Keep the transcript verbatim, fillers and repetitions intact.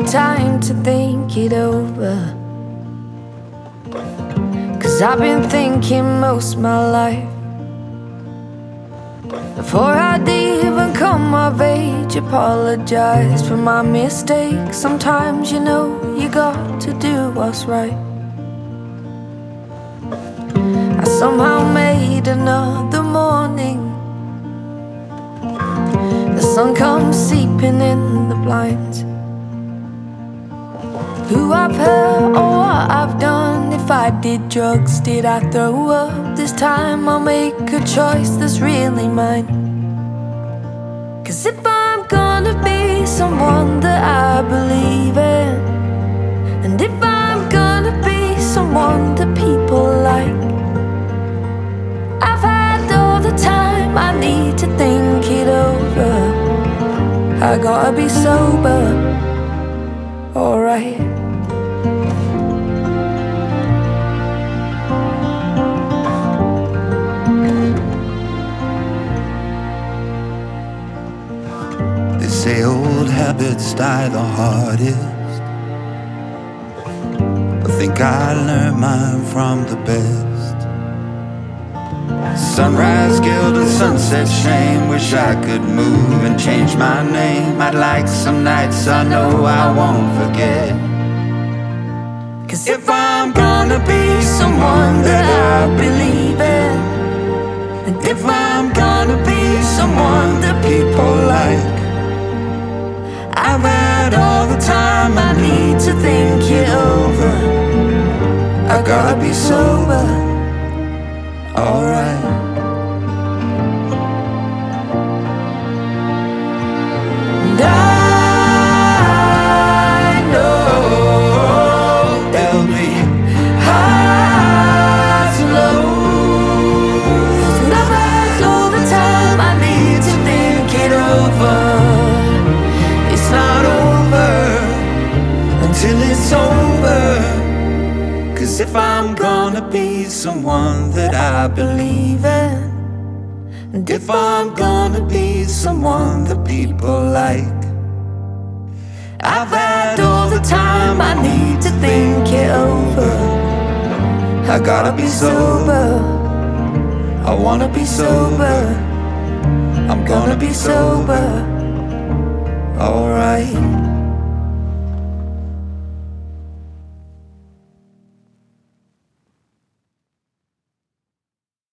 time to think it over, 'cause I've been thinking most my life. Before I'd even come of age, apologize for my mistakes. Sometimes you know you got to do what's right. I somehow made another morning. The sun comes seeping in the blinds. Who I've hurt or what I've done, if I did drugs, did I throw up? This time I'll make a choice that's really mine. 'Cause if I'm gonna be someone that I believe in, and if I'm gonna be someone that people like, I've had all the time I need to think it over. I gotta be sober, alright. They say old habits die the hardest. I think I learned mine from the best. Sunrise guilt and sunset shame. Wish I could move and change my name. I'd like some nights I know I won't forget. 'Cause if I'm gonna be someone that I believe in, and if I'm gonna be someone that people like, I've had all the time I need to think it over. I gotta be sober, alright. And I know there'll be highs and lows, and I've had all the time I need to think it over. It's not over until it's over. 'Cause if I'm gonna be someone that I believe in, and if I'm gonna be someone that people like, I've had all the time I need to think it over. I gotta be sober, I wanna be sober, I'm gonna be sober, alright.